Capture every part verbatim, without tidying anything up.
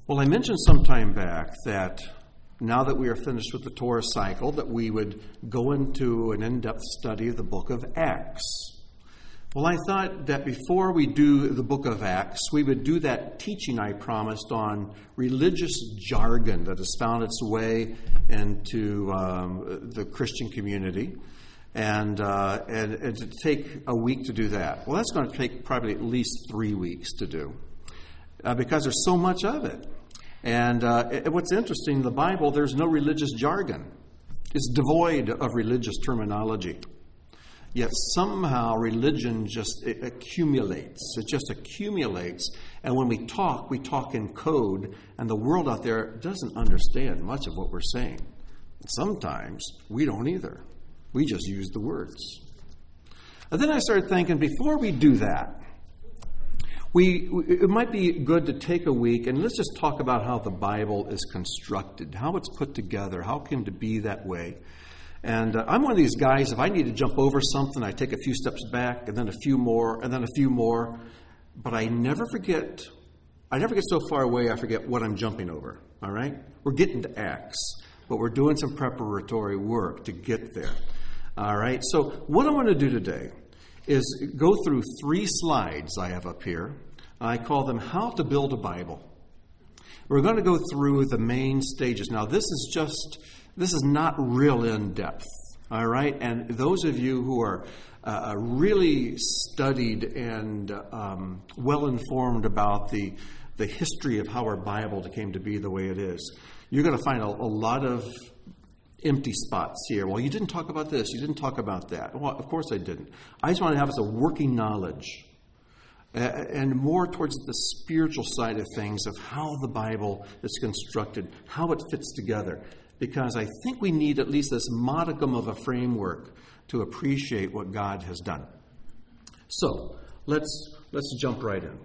Well, I mentioned some time back that now that we are finished with the Torah cycle, that we would go into an in-depth study of the book of Acts. Well, I thought that before we do the book of Acts, we would do that teaching I promised on religious jargon that has found its way into um, the Christian community, and, uh, and, and to take a week to do that. Well, that's going to take probably at least three weeks to do uh, because there's so much of it. And uh, it, what's interesting, in the Bible, there's no religious jargon. It's devoid of religious terminology. Yet somehow religion just it accumulates. It just accumulates. And when we talk, we talk in code, and the world out there doesn't understand much of what we're saying. Sometimes we don't either. We just use the words. And then I started thinking, before we do that, We, it might be good to take a week and let's just talk about how the Bible is constructed, how it's put together, how it came to be that way. And uh, I'm one of these guys, if I need to jump over something, I take a few steps back and then a few more and then a few more. But I never forget, I never get so far away I forget what I'm jumping over, all right? We're getting to Acts, but we're doing some preparatory work to get there, all right? So what I want to do today is go through three slides I have up here. I call them How to Build a Bible. We're going to go through the main stages. Now, this is just, this is not real in-depth, all right? And those of you who are uh, really studied and um, well-informed about the, the history of how our Bible came to be the way it is, you're going to find a, a lot of empty spots here. Well, you didn't talk about this. You didn't talk about that. Well, of course I didn't. I just want to have us a working knowledge uh, and more towards the spiritual side of things of how the Bible is constructed, how it fits together. Because I think we need at least this modicum of a framework to appreciate what God has done. So let's let's jump right in.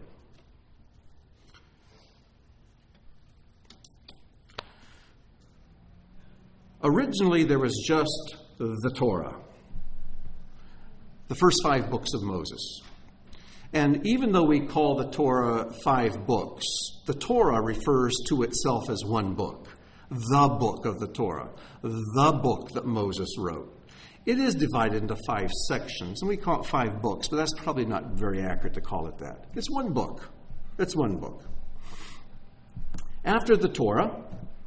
Originally, there was just the Torah, the first five books of Moses. And even though we call the Torah five books, the Torah refers to itself as one book, the book of the Torah, the book that Moses wrote. It is divided into five sections, and we call it five books, but that's probably not very accurate to call it that. It's one book. It's one book. After the Torah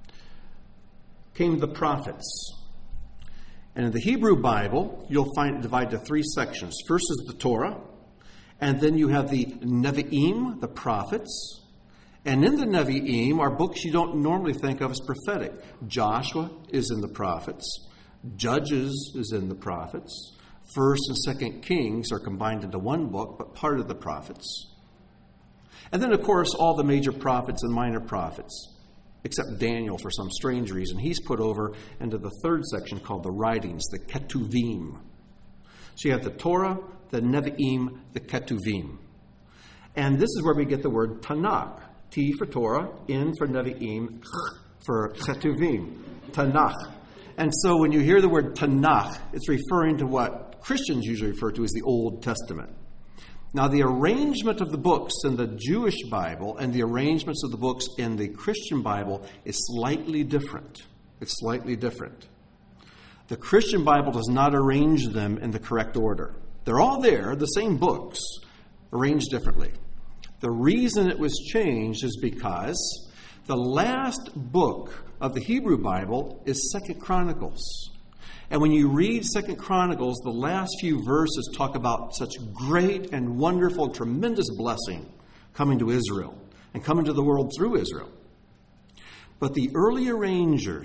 came the prophets. And in the Hebrew Bible, you'll find it divided into three sections. First is the Torah, and then you have the Nevi'im, the prophets. And in the Nevi'im are books you don't normally think of as prophetic. Joshua is in the prophets. Judges is in the prophets. First and Second Kings are combined into one book, but part of the prophets. And then, of course, all the major prophets and minor prophets, except Daniel, for some strange reason, he's put over into the third section called the writings, the Ketuvim. So you have the Torah, the Nevi'im, the Ketuvim. And this is where we get the word Tanakh. T for Torah, N for Nevi'im, Ch for Ketuvim. Tanakh. And so when you hear the word Tanakh, it's referring to what Christians usually refer to as the Old Testament. Now, the arrangement of the books in the Jewish Bible and the arrangements of the books in the Christian Bible is slightly different. It's slightly different. The Christian Bible does not arrange them in the correct order. They're all there, the same books, arranged differently. The reason it was changed is because the last book of the Hebrew Bible is Second Chronicles. And when you read Second Chronicles, the last few verses talk about such great and wonderful, tremendous blessing coming to Israel and coming to the world through Israel. But the early arrangers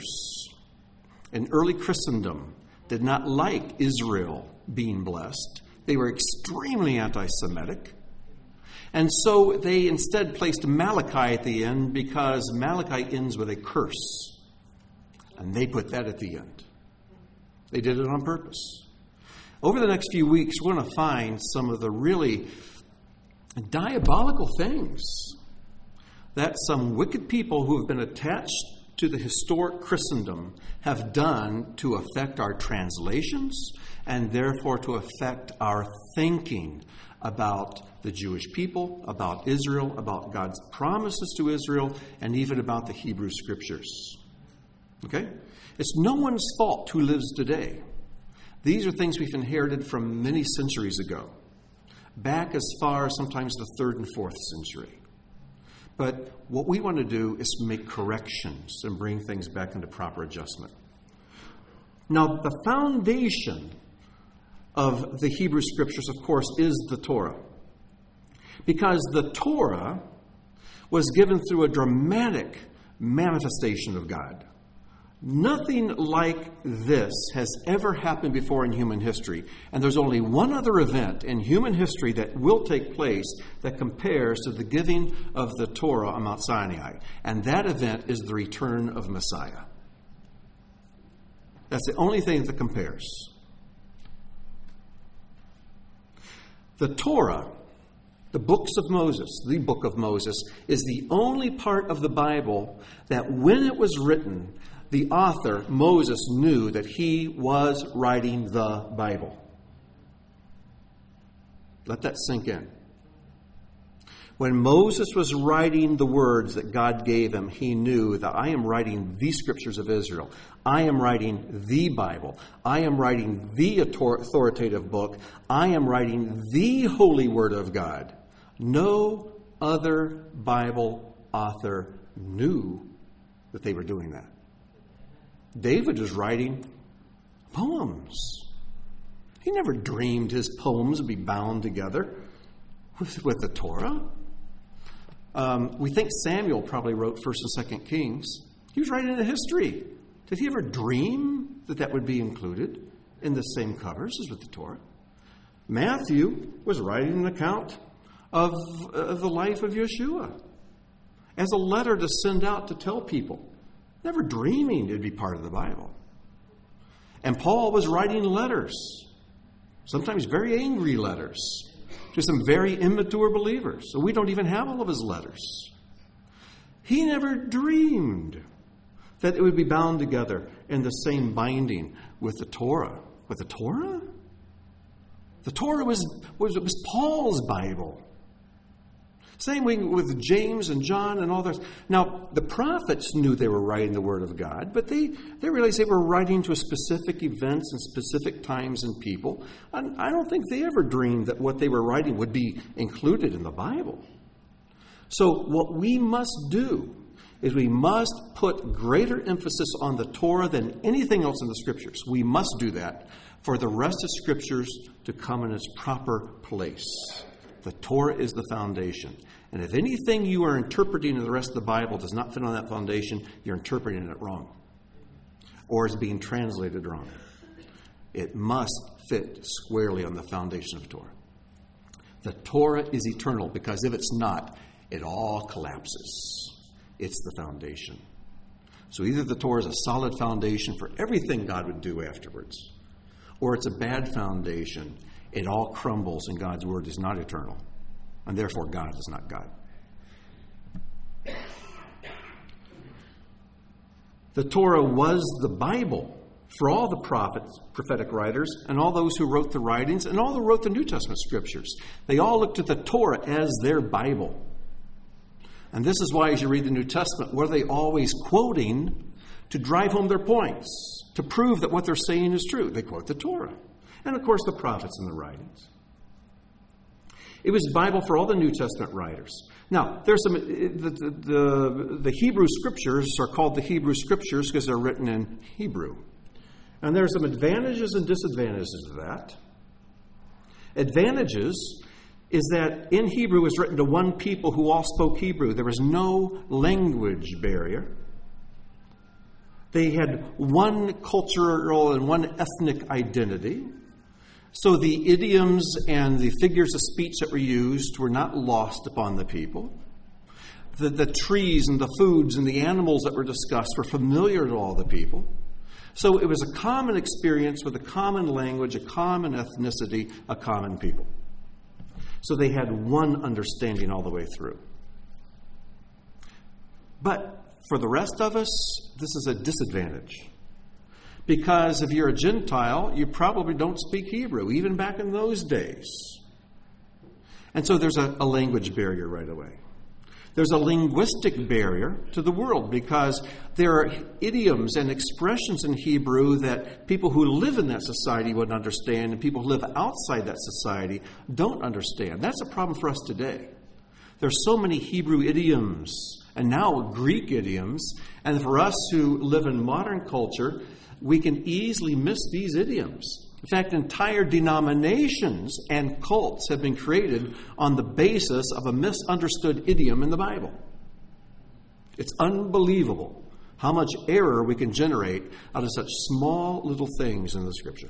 in early Christendom did not like Israel being blessed. They were extremely anti-Semitic. And so they instead placed Malachi at the end because Malachi ends with a curse. And they put that at the end. They did it on purpose. Over the next few weeks, we're going to find some of the really diabolical things that some wicked people who have been attached to the historic Christendom have done to affect our translations and therefore to affect our thinking about the Jewish people, about Israel, about God's promises to Israel, and even about the Hebrew Scriptures. Okay? It's no one's fault who lives today. These are things we've inherited from many centuries ago, back as far as sometimes the third and fourth century. But what we want to do is make corrections and bring things back into proper adjustment. Now, the foundation of the Hebrew Scriptures, of course, is the Torah. Because the Torah was given through a dramatic manifestation of God. Nothing like this has ever happened before in human history. And there's only one other event in human history that will take place that compares to the giving of the Torah on Mount Sinai. And that event is the return of Messiah. That's the only thing that compares. The Torah, the books of Moses, the book of Moses, is the only part of the Bible that when it was written, the author, Moses, knew that he was writing the Bible. Let that sink in. When Moses was writing the words that God gave him, he knew that I am writing the Scriptures of Israel. I am writing the Bible. I am writing the authoritative book. I am writing the holy Word of God. No other Bible author knew that they were doing that. David was writing poems. He never dreamed his poems would be bound together with, with the Torah. Um, we think Samuel probably wrote First and Second Kings. He was writing a history. Did he ever dream that that would be included in the same covers as with the Torah? Matthew was writing an account of uh, the life of Yeshua as a letter to send out to tell people, never dreaming it would be part of the Bible. And Paul was writing letters, sometimes very angry letters, to some very immature believers. So we don't even have all of his letters. He never dreamed that it would be bound together in the same binding with the Torah. With the Torah? The Torah was, was, was Paul's Bible. Same way with James and John and all that. Now, the prophets knew they were writing the Word of God, but they, they realized they were writing to specific events and specific times and people. And I don't think they ever dreamed that what they were writing would be included in the Bible. So what we must do is we must put greater emphasis on the Torah than anything else in the Scriptures. We must do that for the rest of Scriptures to come in its proper place. The Torah is the foundation. And if anything you are interpreting in the rest of the Bible does not fit on that foundation, you're interpreting it wrong. Or is being translated wrong. It must fit squarely on the foundation of the Torah. The Torah is eternal because if it's not, it all collapses. It's the foundation. So either the Torah is a solid foundation for everything God would do afterwards, or it's a bad foundation. It all crumbles and God's Word is not eternal. And therefore, God is not God. The Torah was the Bible for all the prophets, prophetic writers, and all those who wrote the writings, and all who wrote the New Testament Scriptures. They all looked at the Torah as their Bible. And this is why, as you read the New Testament, what are they always quoting to drive home their points, to prove that what they're saying is true? They quote the Torah. And, of course, the prophets and the writings. It was the Bible for all the New Testament writers. Now, there's some the, the, the, the Hebrew Scriptures are called the Hebrew Scriptures because they're written in Hebrew. And there are some advantages and disadvantages of that. Advantages is that in Hebrew it was written to one people who all spoke Hebrew. There was no language barrier. They had one cultural and one ethnic identity. So the idioms and the figures of speech that were used were not lost upon the people. The, the trees and the foods and the animals that were discussed were familiar to all the people. So it was a common experience with a common language, a common ethnicity, a common people. So they had one understanding all the way through. But for the rest of us, this is a disadvantage. Because if you're a Gentile, you probably don't speak Hebrew, even back in those days. And so there's a, a language barrier right away. There's a linguistic barrier to the world because there are idioms and expressions in Hebrew that people who live in that society would understand and people who live outside that society don't understand. That's a problem for us today. There's so many Hebrew idioms and now Greek idioms, and for us who live in modern culture, we can easily miss these idioms. In fact, entire denominations and cults have been created on the basis of a misunderstood idiom in the Bible. It's unbelievable how much error we can generate out of such small little things in the Scripture.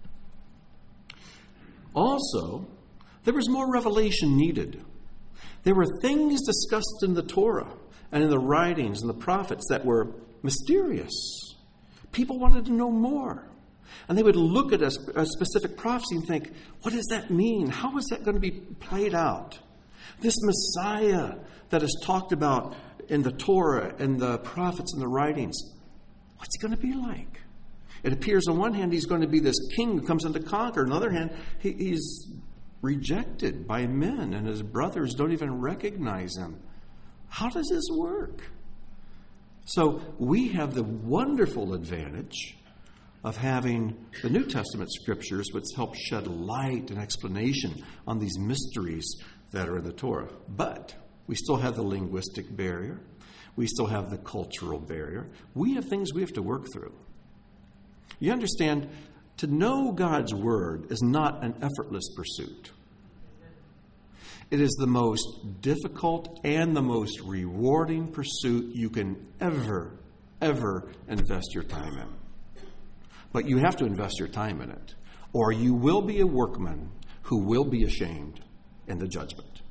Also, there was more revelation needed. There were things discussed in the Torah and in the writings and the prophets that were mysterious. People wanted to know more. And they would look at a, a specific prophecy and think, what does that mean? How is that going to be played out? This Messiah that is talked about in the Torah and the prophets and the writings, what's he going to be like? It appears on one hand he's going to be this king who comes in to conquer. On the other hand, he, he's rejected by men and his brothers don't even recognize him. How does this work? So we have the wonderful advantage of having the New Testament scriptures which help shed light and explanation on these mysteries that are in the Torah. But we still have the linguistic barrier. We still have the cultural barrier. We have things we have to work through. You understand, to know God's Word is not an effortless pursuit. It is the most difficult and the most rewarding pursuit you can ever, ever invest your time in. But you have to invest your time in it, or you will be a workman who will be ashamed in the judgment.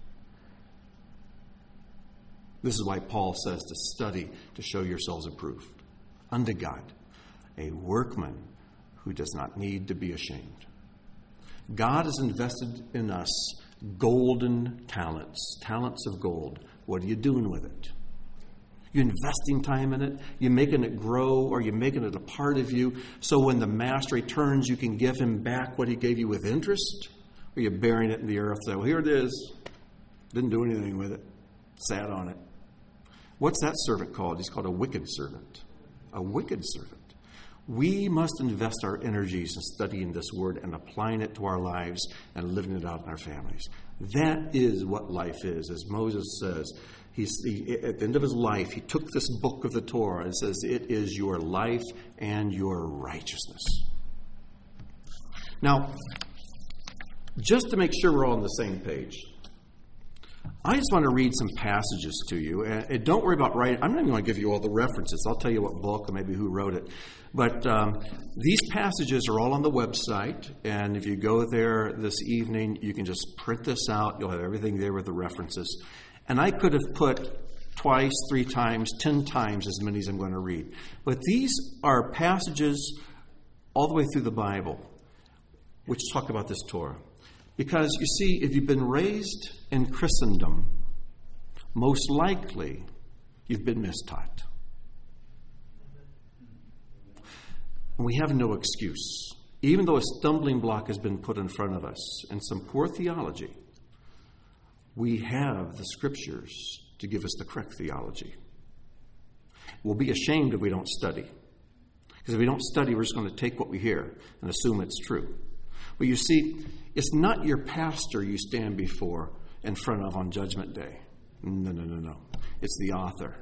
This is why Paul says to study to show yourselves approved unto God, a workman who does not need to be ashamed. God has invested in us golden talents, talents of gold. What are you doing with it? You're investing time in it. You're making it grow, or you're making it a part of you. So when the master returns, you can give him back what he gave you with interest. Or you're burying it in the earth. Say, well, here it is. Didn't do anything with it. Sat on it. What's that servant called? He's called a wicked servant. A wicked servant. We must invest our energies in studying this word and applying it to our lives and living it out in our families. That is what life is. As Moses says, he's, he, at the end of his life, he took this book of the Torah and says, it is your life and your righteousness. Now, just to make sure we're all on the same page, I just want to read some passages to you. And don't worry about writing. I'm not even going to give you all the references. I'll tell you what book or maybe who wrote it. But um, these passages are all on the website. And if you go there this evening, you can just print this out. You'll have everything there with the references. And I could have put twice, three times, ten times as many as I'm going to read. But these are passages all the way through the Bible which talk about this Torah. Because, you see, if you've been raised in Christendom, most likely you've been mistaught. We have no excuse. Even though a stumbling block has been put in front of us and some poor theology, we have the Scriptures to give us the correct theology. We'll be ashamed if we don't study. Because if we don't study, we're just going to take what we hear and assume it's true. But you see, it's not your pastor you stand before in front of on Judgment Day. No, no, no, no. It's the author.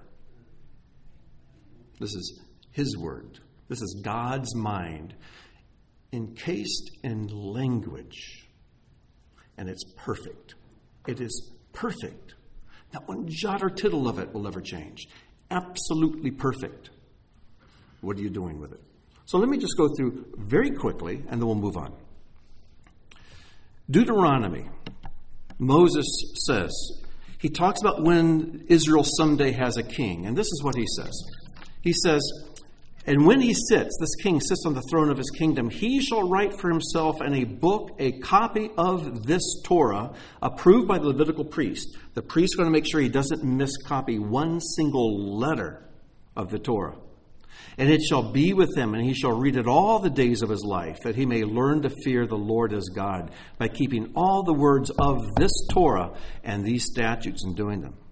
This is his word. This is God's mind encased in language. And it's perfect. It is perfect. Not one jot or tittle of it will ever change. Absolutely perfect. What are you doing with it? So let me just go through very quickly, and then we'll move on. Deuteronomy, Moses says, he talks about when Israel someday has a king. And this is what he says. He says, and when he sits, this king sits on the throne of his kingdom, he shall write for himself in a book a copy of this Torah approved by the Levitical priest. The priest is going to make sure he doesn't miscopy one single letter of the Torah. And it shall be with him, and he shall read it all the days of his life, that he may learn to fear the Lord his God by keeping all the words of this Torah and these statutes and doing them.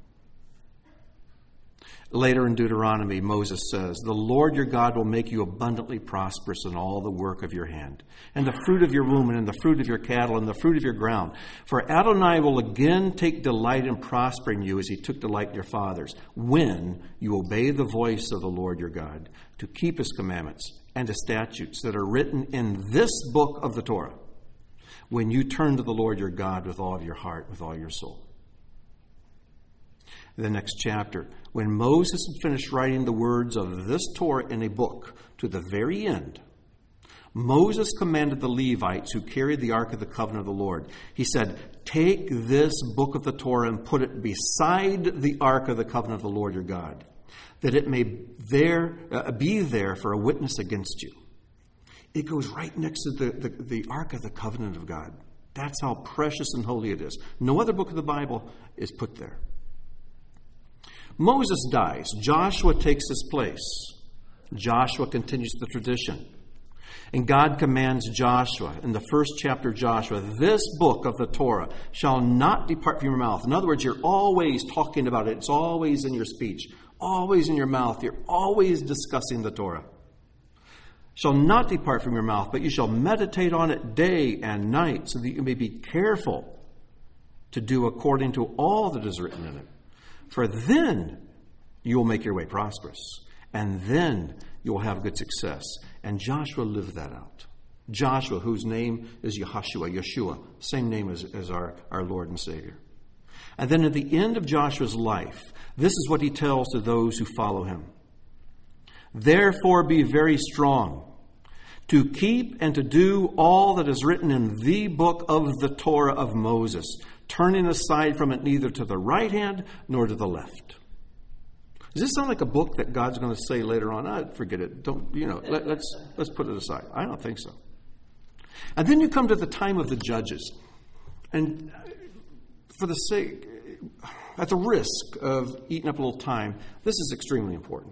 Later in Deuteronomy, Moses says, the Lord your God will make you abundantly prosperous in all the work of your hand, and the fruit of your womb, and in the fruit of your cattle, and the fruit of your ground. For Adonai will again take delight in prospering you as he took delight in your fathers, when you obey the voice of the Lord your God, to keep his commandments and his statutes that are written in this book of the Torah, when you turn to the Lord your God with all of your heart, with all your soul. The next chapter, when Moses had finished writing the words of this Torah in a book to the very end, Moses commanded the Levites who carried the Ark of the Covenant of the Lord. He said, take this book of the Torah and put it beside the Ark of the Covenant of the Lord your God, that it may there uh, be there for a witness against you. It goes right next to the, the, the Ark of the Covenant of God. That's how precious and holy it is. No other book of the Bible is put there. Moses dies. Joshua takes his place. Joshua continues the tradition. And God commands Joshua in the first chapter of Joshua, this book of the Torah shall not depart from your mouth. In other words, you're always talking about it. It's always in your speech, always in your mouth. You're always discussing the Torah. Shall not depart from your mouth, but you shall meditate on it day and night, so that you may be careful to do according to all that is written in it. For then you will make your way prosperous, and then you will have good success. And Joshua lived that out. Joshua, whose name is Yehoshua, Yeshua, same name as, as our, our Lord and Savior. And then at the end of Joshua's life, this is what he tells to those who follow him. Therefore be very strong, to keep and to do all that is written in the book of the Torah of Moses, turning aside from it neither to the right hand nor to the left. Does this sound like a book that God's going to say later on, ah, forget it, don't, you know, let, let's let's put it aside? I don't think so. And then you come to the time of the judges. And for the sake, at the risk of eating up a little time, this is extremely important.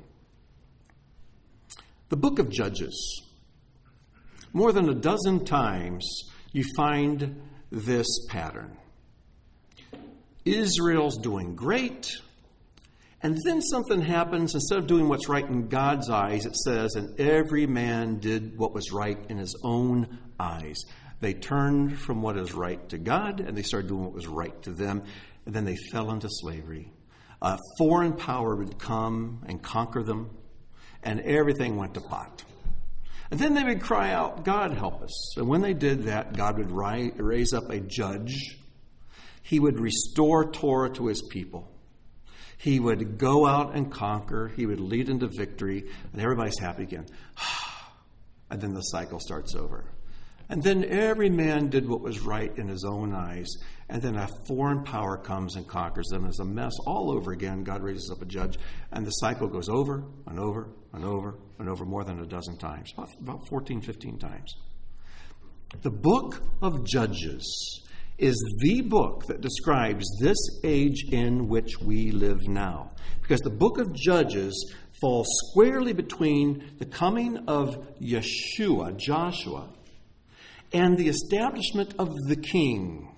The book of Judges, more than a dozen times you find this pattern. Israel's doing great, and then something happens. Instead of doing what's right in God's eyes, it says, and every man did what was right in his own eyes. They turned from what is right to God, and they started doing what was right to them, and then they fell into slavery. A foreign power would come and conquer them, and everything went to pot. And then they would cry out, God help us. And when they did that, God would ri- raise up a judge. He would restore Torah to his people. He would go out and conquer. He would lead into victory. And everybody's happy again. And then the cycle starts over. And then every man did what was right in his own eyes. And then a foreign power comes and conquers them. It's a mess all over again. God raises up a judge. And the cycle goes over and over and over and over more than a dozen times. About, about fourteen, fifteen times. The book of Judges is the book that describes this age in which we live now. Because the book of Judges falls squarely between the coming of Yeshua, Joshua, and the establishment of the king.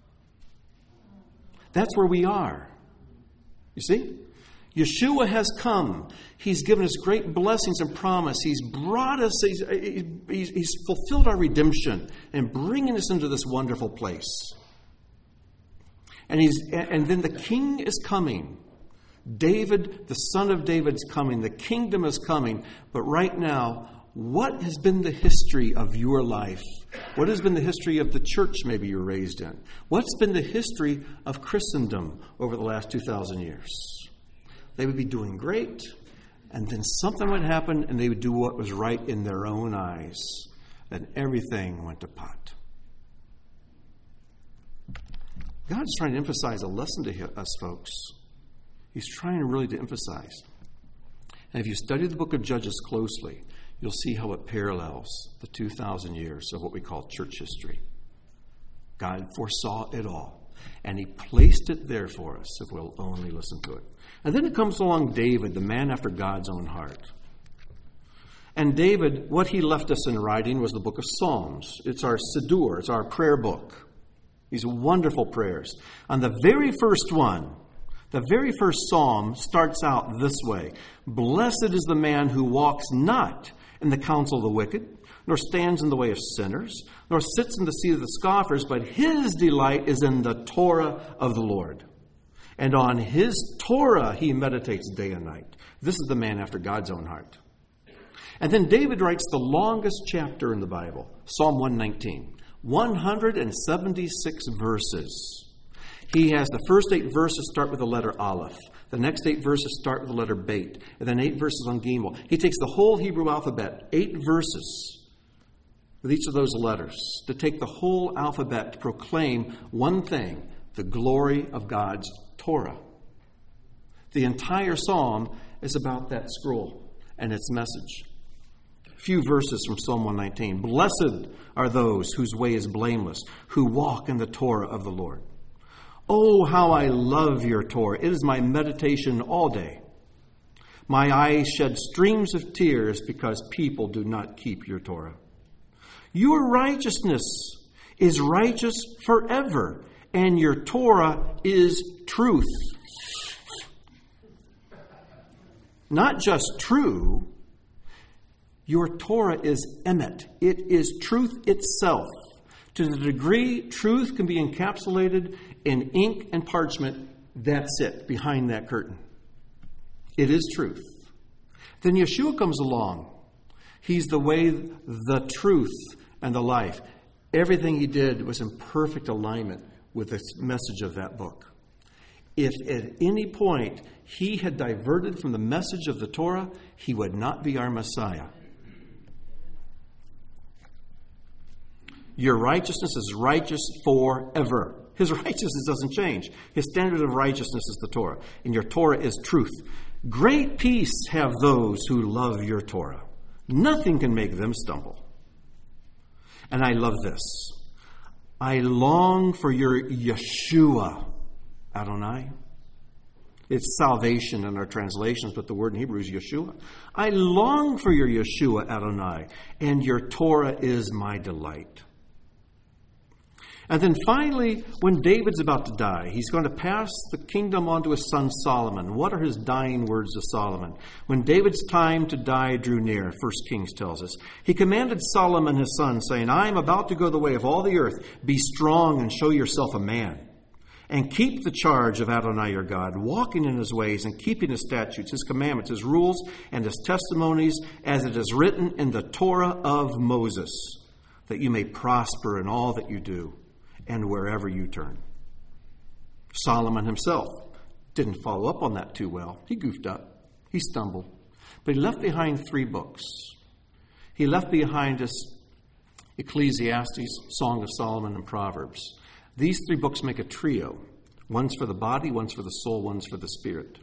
That's where we are. You see? Yeshua has come. He's given us great blessings and promise. He's brought us, he's, he's, he's fulfilled our redemption and bringing us into this wonderful place. And he's, and then the king is coming. David, the son of David, is coming. The kingdom is coming. But right now, what has been the history of your life? What has been the history of the church maybe you're raised in? What's been the history of Christendom over the last two thousand years? They would be doing great, and then something would happen, and they would do what was right in their own eyes. And everything went to pot. God's trying to emphasize a lesson to us, folks. He's trying really to emphasize. And if you study the book of Judges closely, you'll see how it parallels the two thousand years of what we call church history. God foresaw it all, and he placed it there for us if we'll only listen to it. And then it comes along David, the man after God's own heart. And David, what he left us in writing was the book of Psalms. It's our Siddur, it's our prayer book. These wonderful prayers. On the very first one, the very first psalm starts out this way. Blessed is the man who walks not in the counsel of the wicked, nor stands in the way of sinners, nor sits in the seat of the scoffers, but his delight is in the Torah of the Lord. And on his Torah he meditates day and night. This is the man after God's own heart. And then David writes the longest chapter in the Bible, Psalm one nineteen, one hundred seventy-six verses. He has the first eight verses start with the letter Aleph. The next eight verses start with the letter Beit. And then eight verses on Gimel. He takes the whole Hebrew alphabet, eight verses with each of those letters, to take the whole alphabet to proclaim one thing, the glory of God's Torah. The entire psalm is about that scroll and its message. A few verses from Psalm one nineteen. Blessed are those whose way is blameless, who walk in the Torah of the Lord. Oh, how I love your Torah. It is my meditation all day. My eyes shed streams of tears because people do not keep your Torah. Your righteousness is righteous forever, and your Torah is truth. Not just true, your Torah is emet. It is truth itself. To the degree truth can be encapsulated in ink and parchment, that's it, behind that curtain. It is truth. Then Yeshua comes along. He's the way, the truth, and the life. Everything he did was in perfect alignment with the message of that book. If at any point he had diverted from the message of the Torah, he would not be our Messiah. Your righteousness is righteous forever. His righteousness doesn't change. His standard of righteousness is the Torah, and your Torah is truth. Great peace have those who love your Torah. Nothing can make them stumble. And I love this. I long for your Yeshua, Adonai. It's salvation in our translations, but the word in Hebrew is Yeshua. I long for your Yeshua, Adonai, and your Torah is my delight. And then finally, when David's about to die, he's going to pass the kingdom on to his son Solomon. What are his dying words to Solomon? When David's time to die drew near, First Kings tells us, he commanded Solomon his son, saying, I am about to go the way of all the earth. Be strong and show yourself a man. And keep the charge of Adonai your God, walking in his ways and keeping his statutes, his commandments, his rules, and his testimonies, as it is written in the Torah of Moses, that you may prosper in all that you do and wherever you turn. Solomon himself didn't follow up on that too well. He goofed up. He stumbled. But he left behind three books. He left behind us Ecclesiastes, Song of Solomon, and Proverbs. These three books make a trio. One's for the body, one's for the soul, one's for the spirit.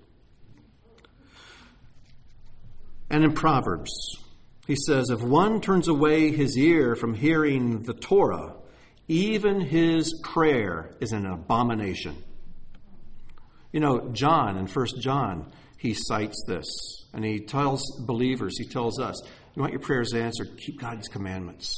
And in Proverbs, he says, if one turns away his ear from hearing the Torah, even his prayer is an abomination. You know, John, in First John, he cites this. And he tells believers, he tells us, you want your prayers answered, keep God's commandments.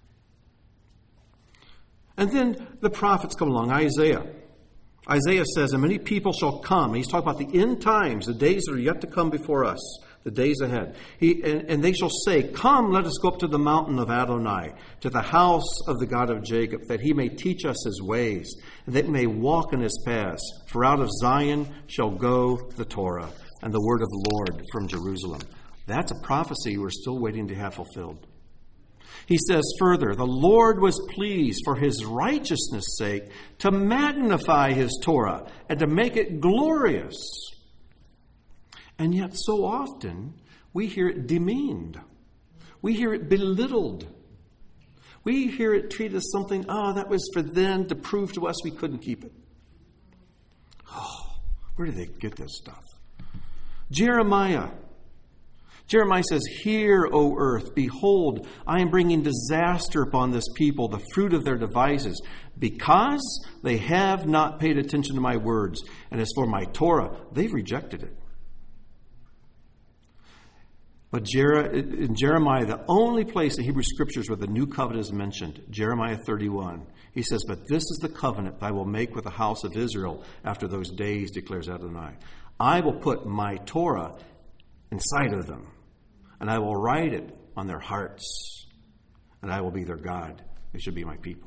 And then the prophets come along, Isaiah. Isaiah says, and many people shall come. He's talking about the end times, the days that are yet to come before us, the days ahead. He, and, and they shall say, come, let us go up to the mountain of Adonai, to the house of the God of Jacob, that he may teach us his ways, and that we may walk in his paths. For out of Zion shall go the Torah, and the word of the Lord from Jerusalem. That's a prophecy we're still waiting to have fulfilled. He says further, the Lord was pleased for his righteousness' sake to magnify his Torah and to make it glorious. And yet so often we hear it demeaned. We hear it belittled. We hear it treated as something, oh, that was for them to prove to us we couldn't keep it. Oh, where do they get this stuff? Jeremiah. Jeremiah says, hear, O earth, behold, I am bringing disaster upon this people, the fruit of their devices, because they have not paid attention to my words. And as for my Torah, they've rejected it. But Jer- in Jeremiah, the only place in Hebrew Scriptures where the new covenant is mentioned, Jeremiah thirty-one, he says, "But this is the covenant I will make with the house of Israel after those days, declares Adonai. I will put my Torah inside of them, and I will write it on their hearts, and I will be their God. They should be my people."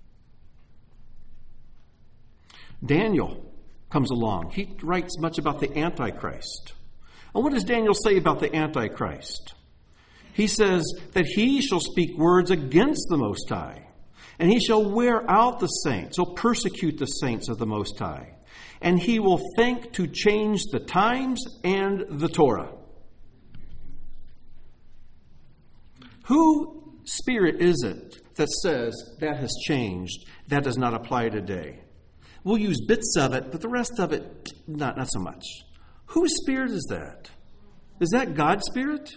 Daniel comes along. He writes much about the Antichrist. And what does Daniel say about the Antichrist? He says that he shall speak words against the Most High, and he shall wear out the saints, he'll persecute the saints of the Most High, and he will think to change the times and the Torah. Who spirit is it that says that has changed, that does not apply today? We'll use bits of it, but the rest of it, not, not so much. Whose spirit is that? Is that God's spirit?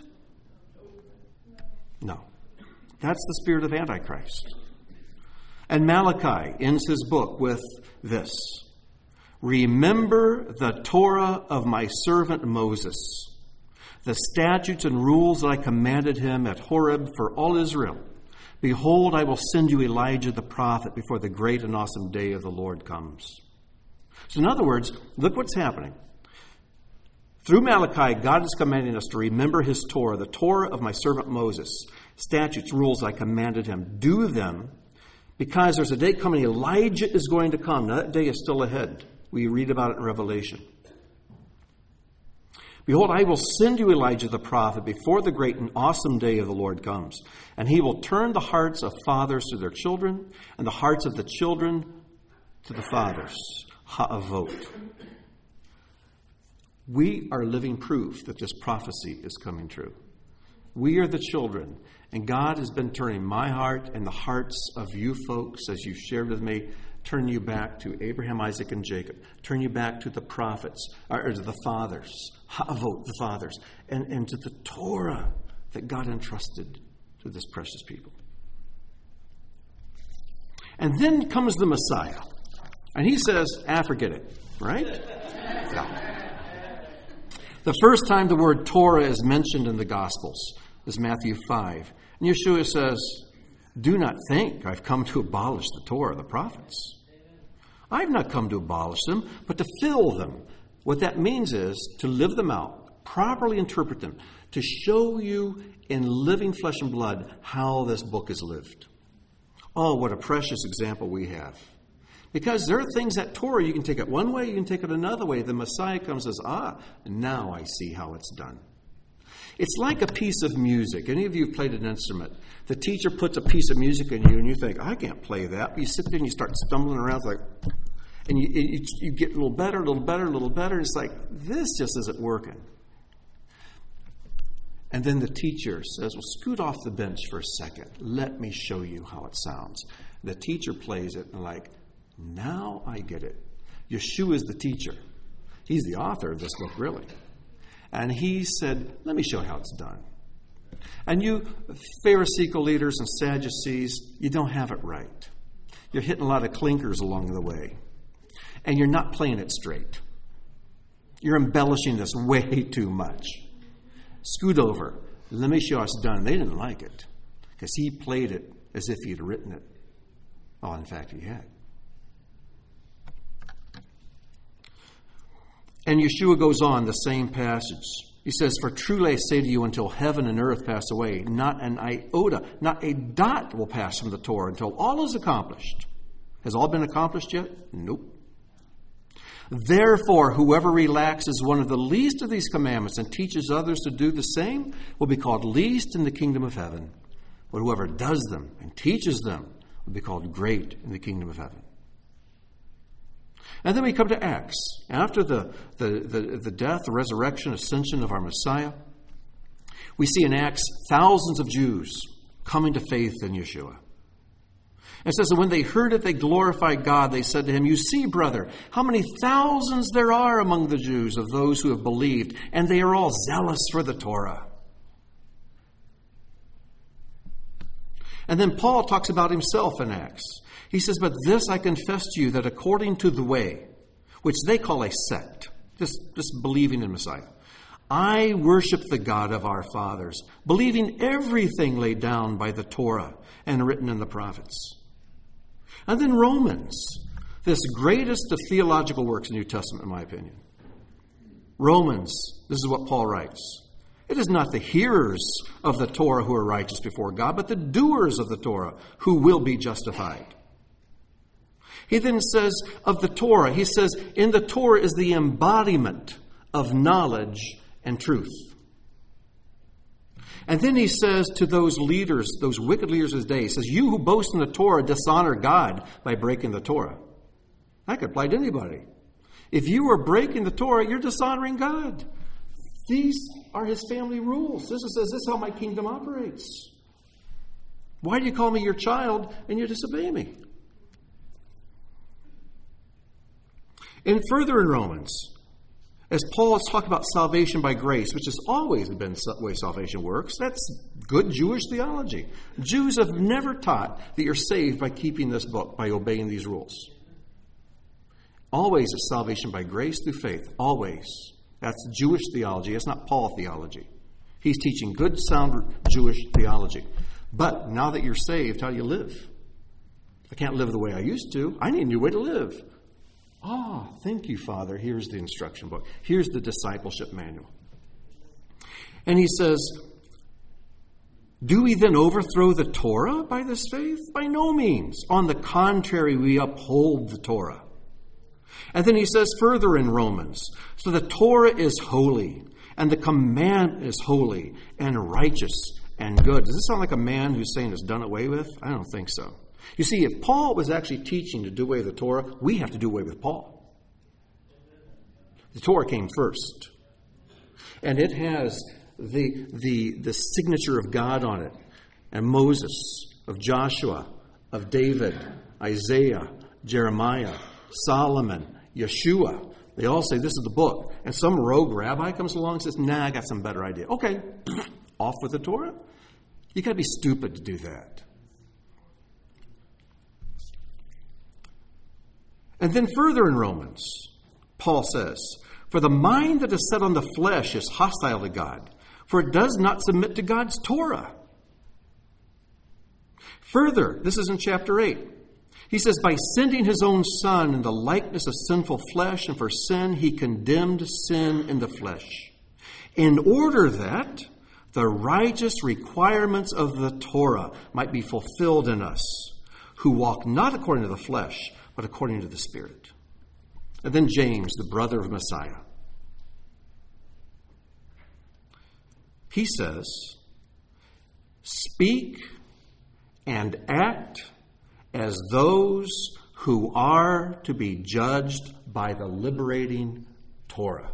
No. That's the spirit of Antichrist. And Malachi ends his book with this: "Remember the Torah of my servant Moses, the statutes and rules that I commanded him at Horeb for all Israel. Behold, I will send you Elijah the prophet before the great and awesome day of the Lord comes." So in other words, look what's happening. Through Malachi, God is commanding us to remember his Torah, the Torah of my servant Moses, statutes, rules I commanded him. Do them, because there's a day coming. Elijah is going to come. Now that day is still ahead. We read about it in Revelation. "Behold, I will send you Elijah the prophet before the great and awesome day of the Lord comes. And he will turn the hearts of fathers to their children, and the hearts of the children to the fathers." Ha'avot. We are living proof that this prophecy is coming true. We are the children, and God has been turning my heart and the hearts of you folks, as you've shared with me, turn you back to Abraham, Isaac, and Jacob. Turn you back to the prophets, or to the fathers, Ha'avot, the fathers, and, and to the Torah that God entrusted to this precious people. And then comes the Messiah. And he says, ah, forget it, right? Yeah. The first time the word Torah is mentioned in the Gospels is Matthew five. And Yeshua says, "Do not think I've come to abolish the Torah, the prophets. I've not come to abolish them, but to fill them." What that means is to live them out, properly interpret them, to show you in living flesh and blood how this book is lived. Oh, what a precious example we have. Because there are things that Torah, you can take it one way, you can take it another way. The Messiah comes and says, ah, now I see how it's done. It's like a piece of music. Any of you have played an instrument? The teacher puts a piece of music in you, and you think, I can't play that. But you sit there and you start stumbling around, it's like, and you, you, you get a little better, a little better, a little better. It's like, this just isn't working. And then the teacher says, well, scoot off the bench for a second. Let me show you how it sounds. The teacher plays it, and like, now I get it. Yeshua is the teacher. He's the author of this book, really. And he said, let me show you how it's done. And you Pharisaical leaders and Sadducees, you don't have it right. You're hitting a lot of clinkers along the way. And you're not playing it straight. You're embellishing this way too much. Scoot over. Let me show you how it's done. They didn't like it because he played it as if he had written it. Well, in fact, he had. And Yeshua goes on, the same passage. He says, for truly I say to you, until heaven and earth pass away, not an iota, not a dot will pass from the Torah until all is accomplished. Has all been accomplished yet? Nope. Therefore, whoever relaxes one of the least of these commandments and teaches others to do the same will be called least in the kingdom of heaven. But whoever does them and teaches them will be called great in the kingdom of heaven. And then we come to Acts. After the, the, the, the death, the resurrection, ascension of our Messiah, we see in Acts thousands of Jews coming to faith in Yeshua. It says that when they heard it, they glorified God. They said to him, you see, brother, how many thousands there are among the Jews of those who have believed, and they are all zealous for the Torah. And then Paul talks about himself in Acts. He says, but this I confess to you, that according to the way, which they call a sect, just, just believing in Messiah, I worship the God of our fathers, believing everything laid down by the Torah and written in the prophets. And then Romans, this greatest of theological works in the New Testament, in my opinion. Romans, this is what Paul writes. It is not the hearers of the Torah who are righteous before God, but the doers of the Torah who will be justified. He then says of the Torah, he says, in the Torah is the embodiment of knowledge and truth. And then he says to those leaders, those wicked leaders of his day, he says, you who boast in the Torah dishonor God by breaking the Torah. That could apply to anybody. If you are breaking the Torah, you're dishonoring God. These are his family rules. This says, this is how my kingdom operates. Why do you call me your child and you disobey me? And further in Romans, as Paul is talking about salvation by grace, which has always been the way salvation works, that's good Jewish theology. Jews have never taught that you're saved by keeping this book, by obeying these rules. Always is salvation by grace through faith. Always. That's Jewish theology. It's not Paul theology. He's teaching good, sound Jewish theology. But now that you're saved, how do you live? I can't live the way I used to. I need a new way to live. Ah, thank you, Father. Here's the instruction book. Here's the discipleship manual. And he says, do we then overthrow the Torah by this faith? By no means. On the contrary, we uphold the Torah. And then he says further in Romans, so the Torah is holy, and the command is holy and righteous and good. Does this sound like a man who's saying it's done away with? I don't think so. You see, if Paul was actually teaching to do away with the Torah, we have to do away with Paul. The Torah came first. And it has the, the, the signature of God on it. And Moses, of Joshua, of David, Isaiah, Jeremiah, Solomon, Yeshua. They all say this is the book. And some rogue rabbi comes along and says, nah, I got some better idea. Okay, off with the Torah? You got to be stupid to do that. And then further in Romans, Paul says, for the mind that is set on the flesh is hostile to God, for it does not submit to God's Torah. Further, this is in chapter eight. He says, by sending his own Son in the likeness of sinful flesh, and for sin he condemned sin in the flesh, in order that the righteous requirements of the Torah might be fulfilled in us, who walk not according to the flesh, but according to the Spirit. And then James, the brother of Messiah. He says, speak and act as those who are to be judged by the liberating Torah.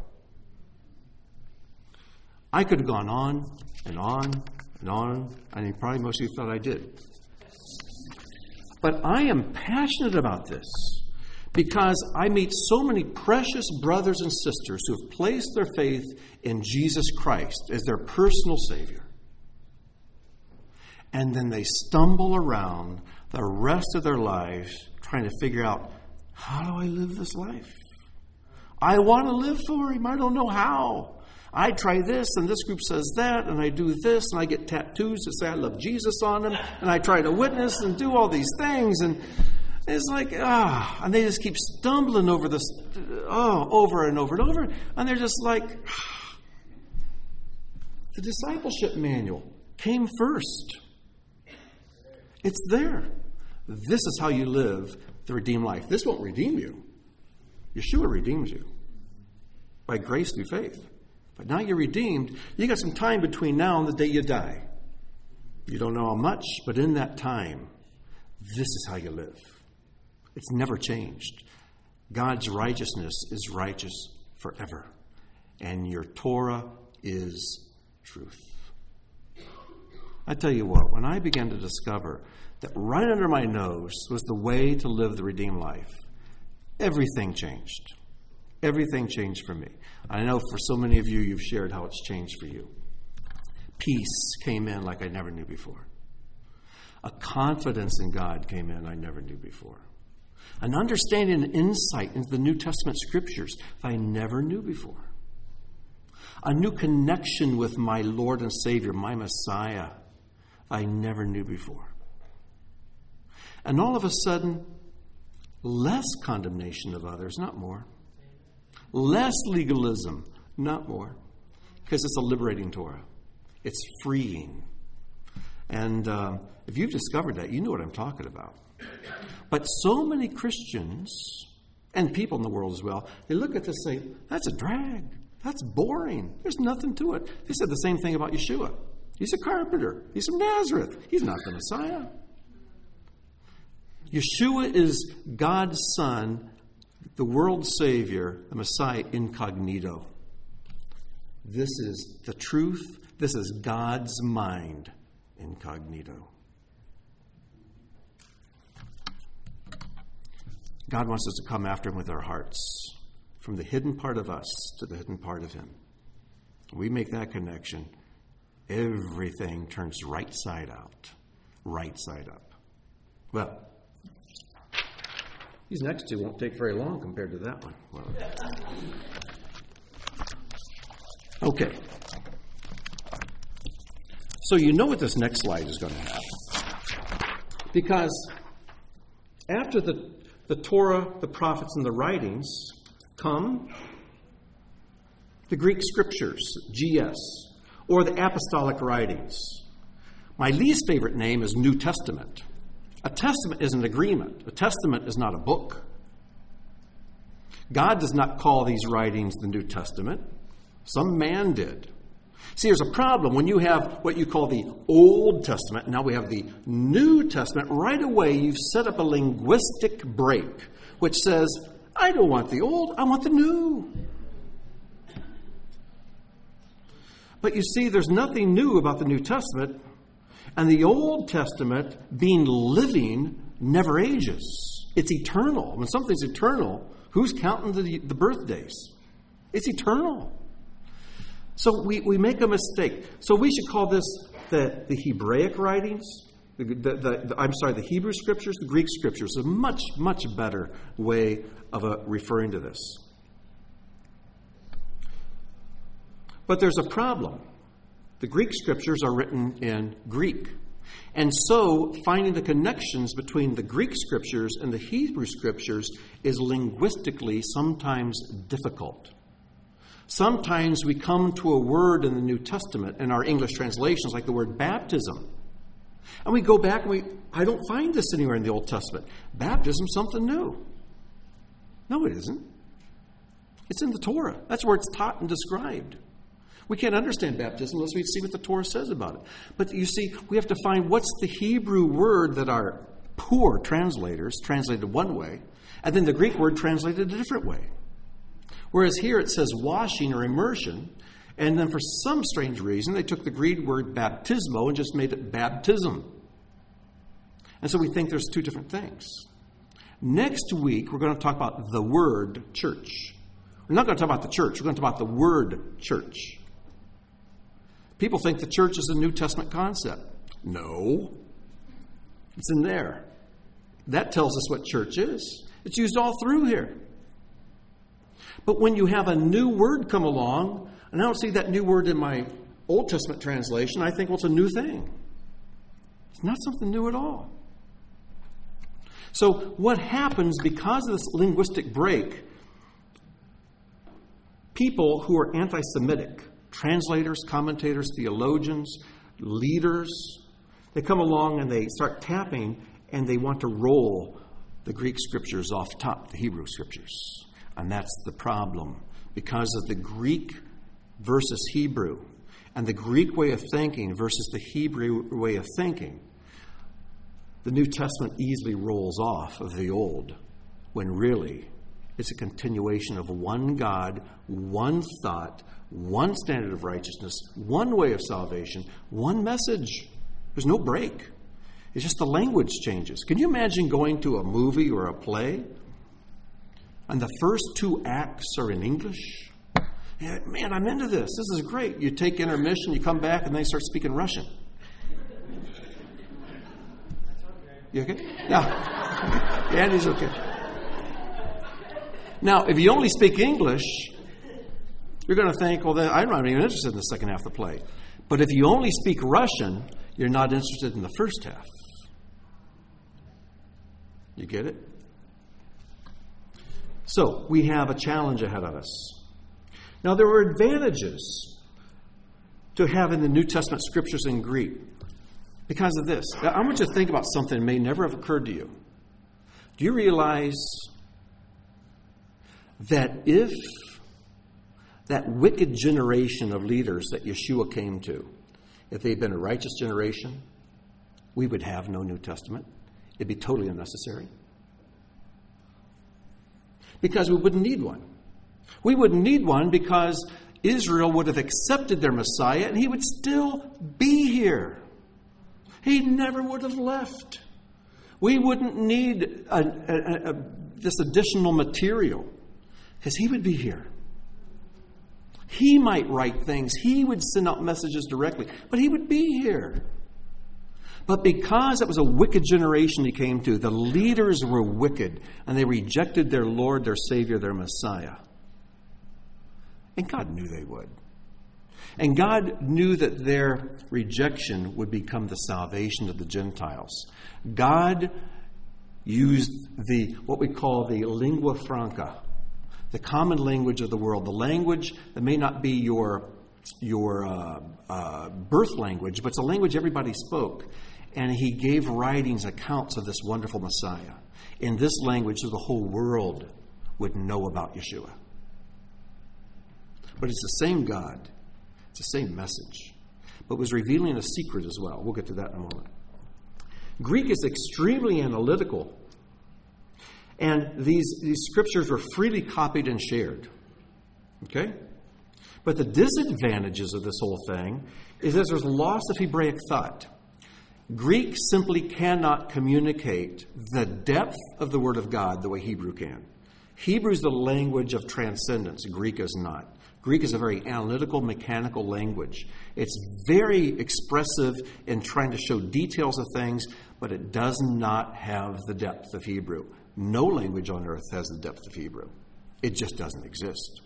I could have gone on and on and on, and probably most of you thought I did. But I am passionate about this because I meet so many precious brothers and sisters who have placed their faith in Jesus Christ as their personal Savior. And then they stumble around the rest of their lives trying to figure out, how do I live this life? I want to live for Him. I don't know how. I try this, and this group says that, and I do this, and I get tattoos that say I love Jesus on them, and I try to witness and do all these things, and it's like, ah, and they just keep stumbling over this, oh, over and over and over, and they're just like, ah. The discipleship manual came first. It's there. This is how you live the redeemed life. This won't redeem you. Yeshua redeems you by grace through faith. But now you're redeemed. You got some time between now and the day you die. You don't know how much, but in that time, this is how you live. It's never changed. God's righteousness is righteous forever. And your Torah is truth. I tell you what, when I began to discover that right under my nose was the way to live the redeemed life, everything changed. Everything changed for me. I know for so many of you, you've shared how it's changed for you. Peace came in like I never knew before. A confidence in God came in I never knew before. An understanding and insight into the New Testament scriptures that I never knew before. a new connection with my Lord and Savior, my Messiah, I never knew before. And all of a sudden, less condemnation of others, not more. Less legalism, not more. Because it's a liberating Torah. It's freeing. And uh, if you've discovered that, you know what I'm talking about. But so many Christians, and people in the world as well, they look at this and say, that's a drag. That's boring. There's nothing to it. They said the same thing about Yeshua. He's a carpenter. He's from Nazareth. He's not the Messiah. Yeshua is God's Son, the world's Savior, the Messiah incognito. This is the truth. This is God's mind incognito. God wants us to come after Him with our hearts, from the hidden part of us to the hidden part of Him. We make that connection, everything turns right side out, right side up. Well, these next two won't take very long compared to that one. Well, okay. So you know what this next slide is going to have. Because after the, the Torah, the prophets, and the writings come the Greek scriptures, G S, or the apostolic writings. My least favorite name is New Testament. A testament is an agreement. A testament is not a book. God does not call these writings the New Testament. Some man did. See, there's a problem when you have what you call the Old Testament, and now we have the New Testament. Right away, you've set up a linguistic break, which says, I don't want the old, I want the new. But you see, there's nothing new about the New Testament, and the Old Testament, being living, never ages. It's eternal. When something's eternal, who's counting the, the birthdays? It's eternal. So we, we make a mistake. So we should call this the, the Hebraic writings. The, the, the, the, I'm sorry, the Hebrew scriptures, the Greek scriptures. A much, much better way of uh, referring to this. But there's a problem. The Greek scriptures are written in Greek. And so finding the connections between the Greek scriptures and the Hebrew scriptures is linguistically sometimes difficult. Sometimes we come to a word in the New Testament in our English translations, like the word baptism. And we go back and we, I don't find this anywhere in the Old Testament. Baptism's something new. No, it isn't. It's in the Torah. That's where it's taught and described. We can't understand baptism unless we see what the Torah says about it. But you see, we have to find what's the Hebrew word that our poor translators translated one way, and then the Greek word translated a different way. Whereas here it says washing or immersion, and then for some strange reason they took the Greek word baptismo and just made it baptism. And so we think there's two different things. Next week we're going to talk about the word church. We're not going to talk about the church. We're going to talk about the word church. People think the church is a New Testament concept. No. It's in there. That tells us what church is. It's used all through here. But when you have a new word come along, and I don't see that new word in my Old Testament translation, I think, well, it's a new thing. It's not something new at all. So what happens because of this linguistic break, people who are anti-Semitic, translators, commentators, theologians, leaders, they come along and they start tapping and they want to roll the Greek scriptures off top, the Hebrew scriptures. And that's the problem. Because of the Greek versus Hebrew and the Greek way of thinking versus the Hebrew way of thinking, the New Testament easily rolls off of the Old when really it's a continuation of one God, one thought, one standard of righteousness, one way of salvation, one message. There's no break. It's just the language changes. Can you imagine going to a movie or a play and the first two acts are in English? Yeah, man, I'm into this. This is great. You take intermission, you come back, and they start speaking Russian. You okay? No. Andy's okay. Now, if you only speak English, You're going to think, well, then, I'm not even interested in the second half of the play. But if you only speak Russian, you're not interested in the first half. You get it? So, we have a challenge ahead of us. Now, there are advantages to having the New Testament scriptures in Greek because of this. I want you to think about something that may never have occurred to you. Do you realize that if that wicked generation of leaders that Yeshua came to, if they'd been a righteous generation, we would have no New Testament? It'd be totally unnecessary. Because we wouldn't need one. We wouldn't need one because Israel would have accepted their Messiah and he would still be here. He never would have left. We wouldn't need a, a, a, this additional material because he would be here. He might write things. He would send out messages directly, but he would be here. But because it was a wicked generation he came to, the leaders were wicked, and they rejected their Lord, their Savior, their Messiah. And God knew they would. And God knew that their rejection would become the salvation of the Gentiles. God used the what we call the lingua franca, the common language of the world, the language that may not be your, your uh, uh, birth language, but it's a language everybody spoke. And he gave writings, accounts of this wonderful Messiah in this language so the whole world would know about Yeshua. But it's the same God. It's the same message. But was revealing a secret as well. We'll get to that in a moment. Greek is extremely analytical. And these, these scriptures were freely copied and shared. Okay? But the disadvantages of this whole thing is that there's a loss of Hebraic thought. Greek simply cannot communicate the depth of the Word of God the way Hebrew can. Hebrew is the language of transcendence. Greek is not. Greek is a very analytical, mechanical language. It's very expressive in trying to show details of things, but it does not have the depth of Hebrew. No language on earth has the depth of Hebrew. It just doesn't exist.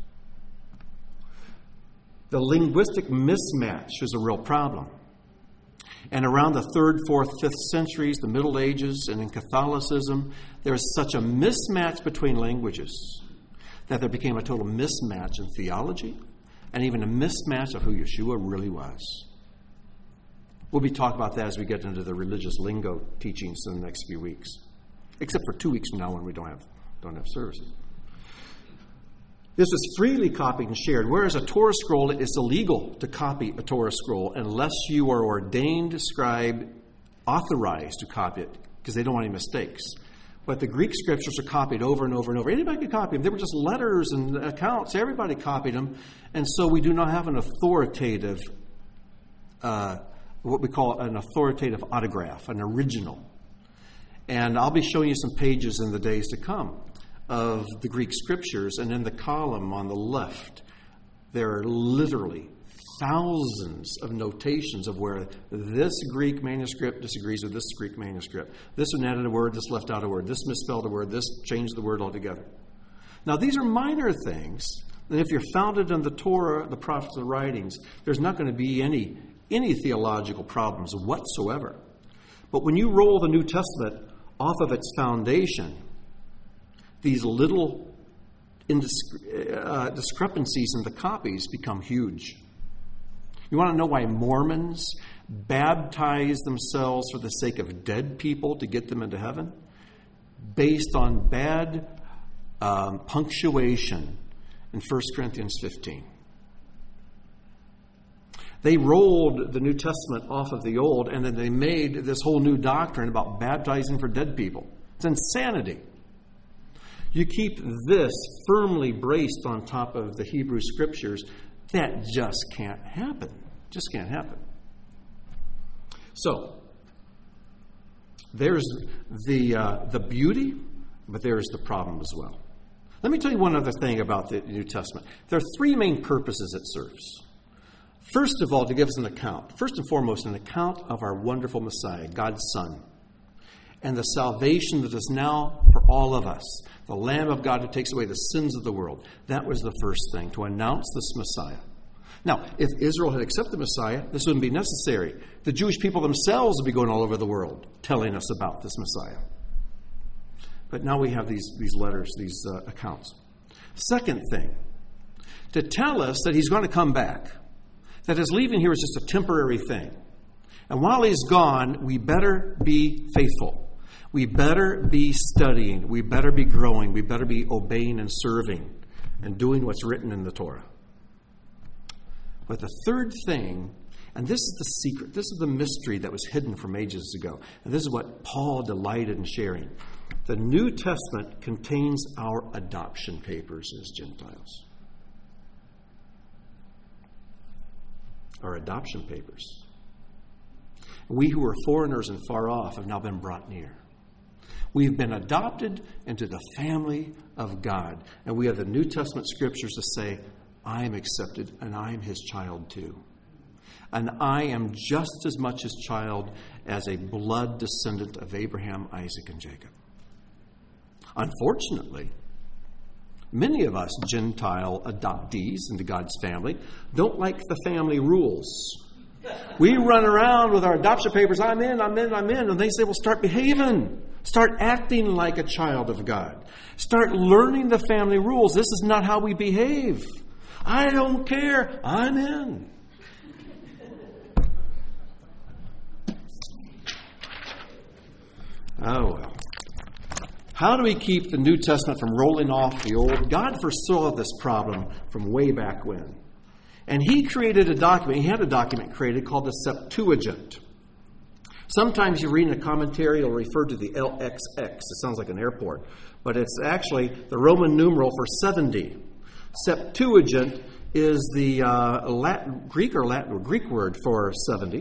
The linguistic mismatch is a real problem. And around the third, fourth, fifth centuries, the Middle Ages, and in Catholicism, there is such a mismatch between languages that there became a total mismatch in theology and even a mismatch of who Yeshua really was. We'll be talking about that as we get into the religious lingo teachings in the next few weeks, except for two weeks from now when we don't have, don't have services. This is freely copied and shared, whereas a Torah scroll, it's illegal to copy a Torah scroll unless you are ordained scribe, authorized to copy it, because they don't want any mistakes. But the Greek scriptures are copied over and over and over. Anybody could copy them. They were just letters and accounts. Everybody copied them. And so we do not have an authoritative, uh, what we call an authoritative autograph, an original. And I'll be showing you some pages in the days to come of the Greek scriptures, and in the column on the left, there are literally thousands of notations of where this Greek manuscript disagrees with this Greek manuscript. This one added a word, this left out a word, this misspelled a word, this changed the word altogether. Now, these are minor things, and if you're founded in the Torah, the prophets, the writings, there's not going to be any, any theological problems whatsoever. But when you roll the New Testament off of its foundation, these little indisc- uh, discrepancies in the copies become huge. You want to know why Mormons baptize themselves for the sake of dead people to get them into heaven? Based on bad um, punctuation in First Corinthians fifteen. They rolled the New Testament off of the Old, and then they made this whole new doctrine about baptizing for dead people. It's insanity. You keep this firmly braced on top of the Hebrew Scriptures, that just can't happen. Just can't happen. So, there's the uh, the beauty, but there's the problem as well. Let me tell you one other thing about the New Testament. There are three main purposes it serves. First of all, to give us an account. First and foremost, an account of our wonderful Messiah, God's Son. and the salvation that is now for all of us. The Lamb of God who takes away the sins of the world. That was the first thing, to announce this Messiah. Now, if Israel had accepted the Messiah, this wouldn't be necessary. The Jewish people themselves would be going all over the world telling us about this Messiah. But now we have these, these letters, these uh, accounts. Second thing, to tell us that he's going to come back, that his leaving here is just a temporary thing. And while he's gone, we better be faithful. We better be studying. We better be growing. We better be obeying and serving and doing what's written in the Torah. But the third thing, and this is the secret, this is the mystery that was hidden from ages ago, and this is what Paul delighted in sharing. The New Testament contains our adoption papers as Gentiles. Our adoption papers. We who are foreigners and far off have now been brought near. We've been adopted into the family of God. And we have the New Testament scriptures to say, I am accepted and I am his child too. And I am just as much his child as a blood descendant of Abraham, Isaac, and Jacob. Unfortunately, many of us Gentile adoptees into God's family don't like the family rules. We run around with our adoption papers, I'm in, I'm in, I'm in, and they say, well, start behaving. Start acting like a child of God. Start learning the family rules. This is not how we behave. I don't care. I'm in. Oh, well. How do we keep the New Testament from rolling off the old? God foresaw this problem from way back when. And he created a document. He had a document created called the Septuagint. Sometimes you read in a commentary, it'll refer to the L X X. It sounds like an airport. But it's actually the Roman numeral for seventy. Septuagint is the uh, Latin, Greek or Latin or Greek word for seventy.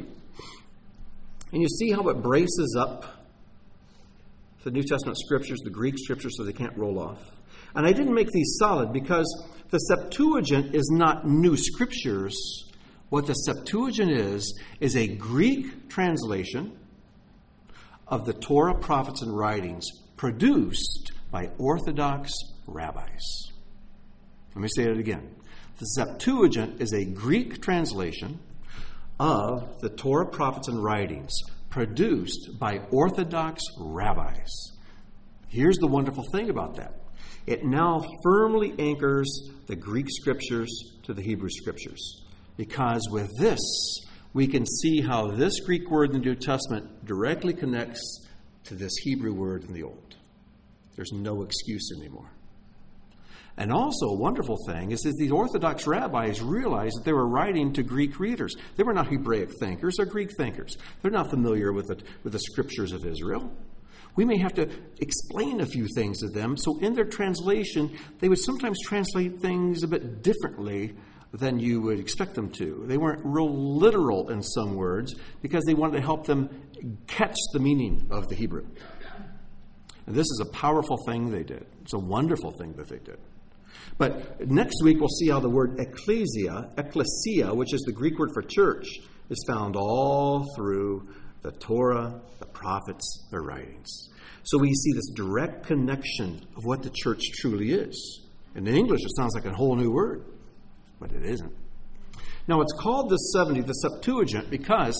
And you see how it braces up the New Testament scriptures, the Greek scriptures, so they can't roll off. And I didn't make these solid because the Septuagint is not new scriptures. What the Septuagint is, is a Greek translation of the Torah, prophets, and writings produced by Orthodox rabbis. Let me say it again. The Septuagint is a Greek translation of the Torah, prophets, and writings produced by Orthodox rabbis. Here's the wonderful thing about that. It now firmly anchors the Greek scriptures to the Hebrew scriptures. Because with this, we can see how this Greek word in the New Testament directly connects to this Hebrew word in the Old. There's no excuse anymore. And also, a wonderful thing is that the Orthodox rabbis realized that they were writing to Greek readers. They were not Hebraic thinkers, they're Greek thinkers. They're not familiar with the, with the scriptures of Israel. We may have to explain a few things to them. So in their translation, they would sometimes translate things a bit differently than you would expect them to. They weren't real literal in some words because they wanted to help them catch the meaning of the Hebrew. And this is a powerful thing they did. It's a wonderful thing that they did. But next week we'll see how the word ecclesia, ecclesia, which is the Greek word for church, is found all through the Torah, the prophets, their writings. So we see this direct connection of what the church truly is. In English, it sounds like a whole new word, but it isn't. Now, it's called the seventy, the Septuagint, because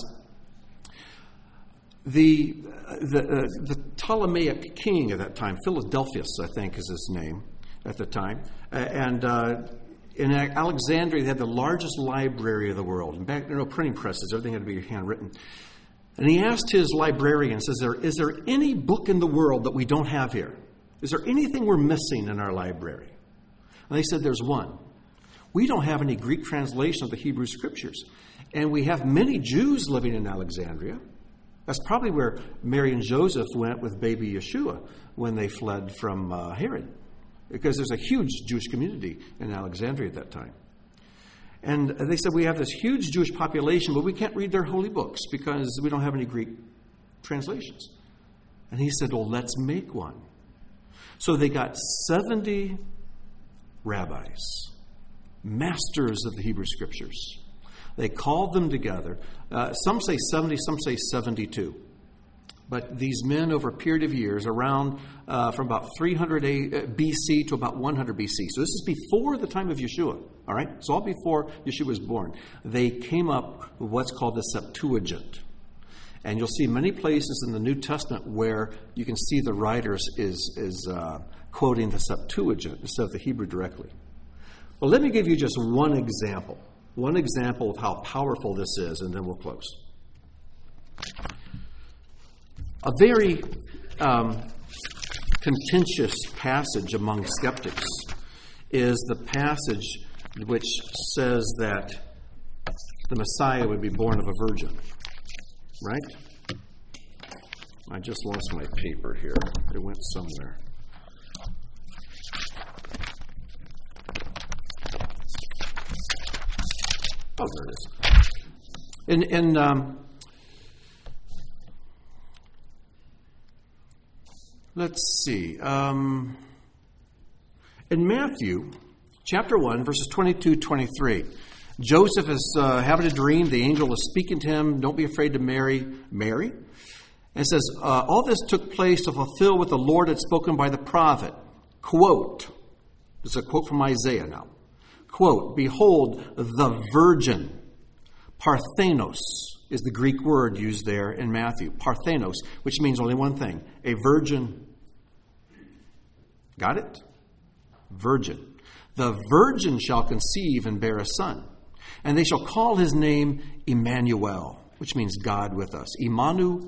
the, the, uh, the Ptolemaic king at that time, Philadelphus, I think is his name at the time, uh, and uh, in Alexandria, they had the largest library of the world. And back, there were no printing presses, everything had to be handwritten. And he asked his librarian, says, there, is there any book in the world that we don't have here? Is there anything we're missing in our library? And they said, there's one. We don't have any Greek translation of the Hebrew scriptures. And we have many Jews living in Alexandria. That's probably where Mary and Joseph went with baby Yeshua when they fled from uh, Herod. Because there's a huge Jewish community in Alexandria at that time. And they said, we have this huge Jewish population, but we can't read their holy books because we don't have any Greek translations. And he said, well, let's make one. So they got seventy rabbis, masters of the Hebrew scriptures. They called them together. Uh, some say seventy, some say seventy-two. But these men, over a period of years, around uh, from about three hundred B C to about one hundred B C. So this is before the time of Yeshua, all right? It's all before Yeshua was born. They came up with what's called the Septuagint. And you'll see many places in the New Testament where you can see the writers is, is uh, quoting the Septuagint instead of the Hebrew directly. Well, let me give you just one example. One example of how powerful this is, and then we'll close. A very um, contentious passage among skeptics is the passage which says that the Messiah would be born of a virgin. Right? I just lost my paper here. It went somewhere. Oh, there it is. In, in um, let's see. Um, in Matthew chapter one, verses twenty-two, twenty-three, Joseph is uh, having a dream. The angel is speaking to him. Don't be afraid to marry Mary. And it says, uh, all this took place to fulfill what the Lord had spoken by the prophet. Quote, this is a quote from Isaiah now. Quote, behold, the virgin. Parthenos is the Greek word used there in Matthew. Parthenos, which means only one thing, a virgin. Got it? Virgin. The virgin shall conceive and bear a son. And they shall call his name Emmanuel, which means God with us. Immanuel.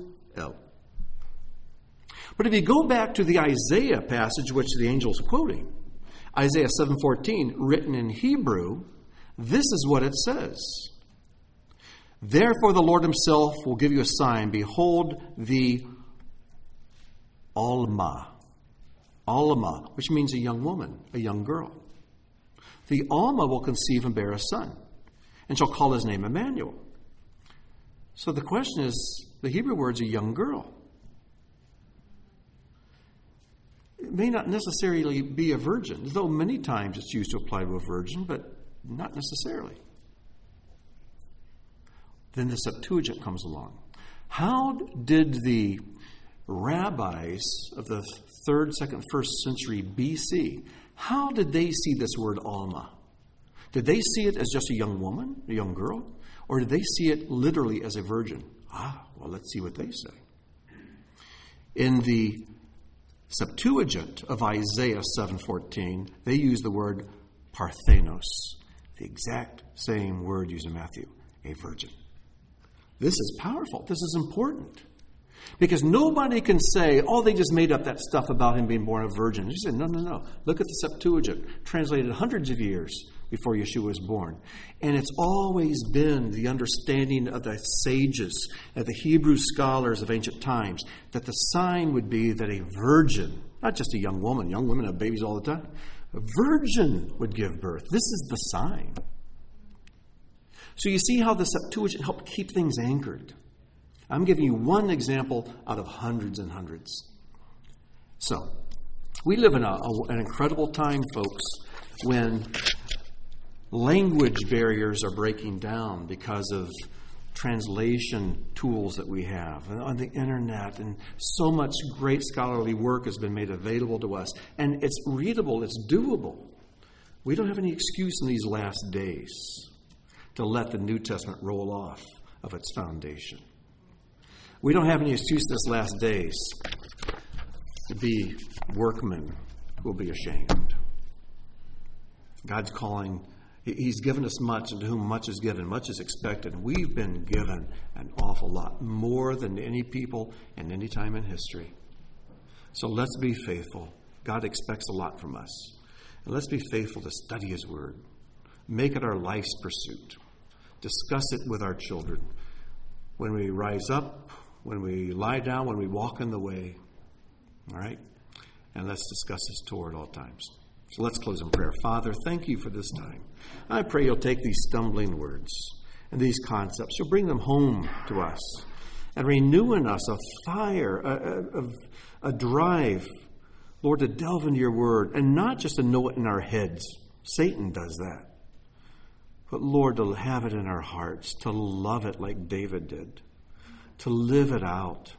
But if you go back to the Isaiah passage, which the angel is quoting, Isaiah seven fourteen, written in Hebrew, this is what it says. Therefore the Lord himself will give you a sign. Behold, the Alma. Alma, which means a young woman, a young girl. The Alma will conceive and bear a son, and shall call his name Emmanuel. So the question is, the Hebrew word's a young girl. It may not necessarily be a virgin, though many times it's used to apply to a virgin, but not necessarily. Then the Septuagint comes along. How did the rabbis of the third, second, first century B C, how did they see this word Alma? Did they see it as just a young woman, a young girl? Or did they see it literally as a virgin? Ah, well, let's see what they say. In the Septuagint of Isaiah seven fourteen, they use the word Parthenos, the exact same word used in Matthew, a virgin. This is powerful. This is important. Because nobody can say, oh, they just made up that stuff about him being born a virgin. You say, no, no, no. Look at the Septuagint, translated hundreds of years before Yeshua was born. And it's always been the understanding of the sages, of the Hebrew scholars of ancient times, that the sign would be that a virgin, not just a young woman, young women have babies all the time, a virgin would give birth. This is the sign. So you see how the Septuagint helped keep things anchored. I'm giving you one example out of hundreds and hundreds. So, we live in a, a, an incredible time, folks, when language barriers are breaking down because of translation tools that we have on the internet, and so much great scholarly work has been made available to us, and it's readable, it's doable. We don't have any excuse in these last days to let the New Testament roll off of its foundation. We don't have any excuse this last days to be workmen who will be ashamed. God's calling, He's given us much, and to whom much is given, much is expected. We've been given an awful lot, more than any people in any time in history. So let's be faithful. God expects a lot from us. And let's be faithful to study His Word. Make it our life's pursuit. Discuss it with our children. When we rise up, when we lie down, when we walk in the way. All right? And let's discuss His Torah at all times. So let's close in prayer. Father, thank you for this time. I pray you'll take these stumbling words and these concepts. You'll bring them home to us and renew in us a fire, a, a, a drive, Lord, to delve into your word and not just to know it in our heads. Satan does that. But Lord, to have it in our hearts, to love it like David did, to live it out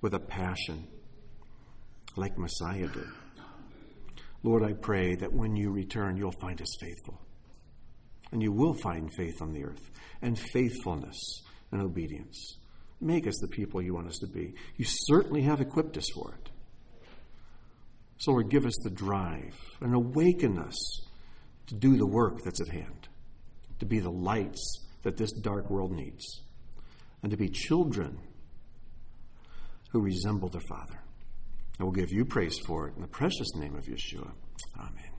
with a passion like Messiah did. Lord, I pray that when you return, you'll find us faithful. And you will find faith on the earth, and faithfulness and obedience. Make us the people you want us to be. You certainly have equipped us for it. So, Lord, give us the drive and awaken us to do the work that's at hand, to be the lights that this dark world needs, and to be children who resemble their Father. I will give you praise for it in the precious name of Yeshua. Amen.